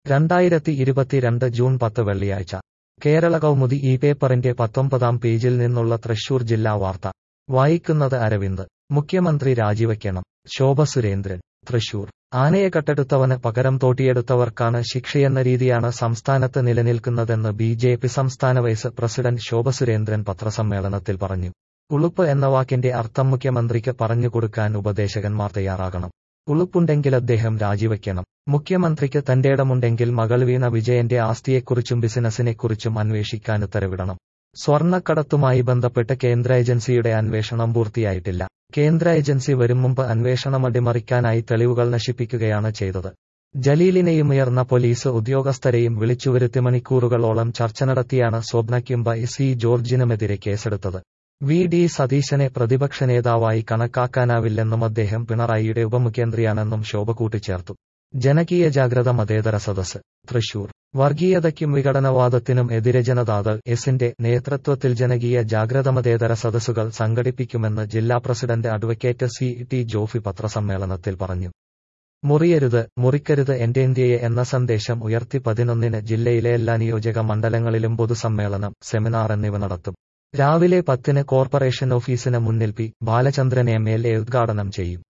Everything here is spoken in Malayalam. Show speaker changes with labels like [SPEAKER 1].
[SPEAKER 1] 2022 ജൂൺ 10 വെള്ളിയാഴ്ച കേരള കൗമുദി ഈ പേപ്പറിന്റെ 19-ാം പേജിൽ നിന്നുള്ള തൃശൂർ ജില്ലാ വാർത്ത വായിക്കുന്നത് അരവിന്ദ്. മുഖ്യമന്ത്രി രാജിവയ്ക്കണം, ശോഭ സുരേന്ദ്രൻ. തൃശൂർ ആനയെ കട്ടെടുത്തവന് പകരം തോട്ടിയെടുത്തവർക്കാണ് ശിക്ഷയെന്ന രീതിയാണ് സംസ്ഥാനത്ത് നിലനിൽക്കുന്നതെന്ന് ബി.ജെ.പി. സംസ്ഥാന വൈസ് പ്രസിഡന്റ് ശോഭ സുരേന്ദ്രൻ പത്രസമ്മേളനത്തിൽ പറഞ്ഞു. ഉളുപ്പ് എന്ന വാക്കിന്റെ അർത്ഥം മുഖ്യമന്ത്രിക്ക് പറഞ്ഞുകൊടുക്കാൻ ഉപദേശകന്മാർ തയ്യാറാകണം. ഉളുപ്പുണ്ടെങ്കിൽ അദ്ദേഹം രാജിവയ്ക്കണം. മുഖ്യമന്ത്രിക്ക് തന്റേടമുണ്ടെങ്കിൽ മകൾ വീണ വിജയന്റെ ആസ്തിയെക്കുറിച്ചും ബിസിനസിനെക്കുറിച്ചും അന്വേഷിക്കാൻ ഉത്തരവിടണം. സ്വർണ്ണക്കടത്തുമായി ബന്ധപ്പെട്ട് കേന്ദ്ര ഏജൻസിയുടെ അന്വേഷണം പൂർത്തിയായിട്ടില്ല. കേന്ദ്ര ഏജൻസി വരും മുമ്പ് അന്വേഷണം അട്ടിമറിക്കാനായി തെളിവുകൾ നശിപ്പിക്കുകയാണ് ചെയ്തത്. ജലീലിനെയും ഉയർന്ന പോലീസ് ഉദ്യോഗസ്ഥരെയും വിളിച്ചുവരുത്തി മണിക്കൂറുകളോളം ചർച്ച നടത്തിയാണ് സ്വപ്നയ്ക്കും സി ജോർജിനുമെതിരെ കേസെടുത്തത്. വി.ഡി. സതീശനെ പ്രതിപക്ഷ നേതാവായി കണക്കാക്കാനാവില്ലെന്നും അദ്ദേഹം പിണറായിയുടെ ഉപമുഖ്യമന്ത്രിയാണെന്നും ശോഭ കൂട്ടിച്ചേർത്തു. ജനകീയ ജാഗ്രത മതേതര സദസ്സ് തൃശൂർ വർഗീയതയ്ക്കും വിഘടനവാദത്തിനും എതിരെ ജനതാദൾ എസിന്റെ നേതൃത്വത്തിൽ ജനകീയ ജാഗ്രത മതേതര സദസ്സുകൾ സംഘടിപ്പിക്കുമെന്ന് ജില്ലാ പ്രസിഡന്റ് അഡ്വക്കേറ്റ് സി.ടി. ജോഫി പത്രസമ്മേളനത്തിൽ പറഞ്ഞു. മുറിയരുത്, മുറിക്കരുത് എന്റെ ഇന്ത്യയെ എന്ന സന്ദേശം ഉയർത്തി 11-ന് ജില്ലയിലെ എല്ലാ നിയോജക മണ്ഡലങ്ങളിലും പൊതുസമ്മേളനം, സെമിനാർ എന്നിവ നടത്തും. രാവിലെ 10-ന് കോർപ്പറേഷൻ ഓഫീസിന് മുന്നിൽ പി. ബാലചന്ദ്രൻ എം.എൽ.എ ഉദ്ഘാടനം ചെയ്യും.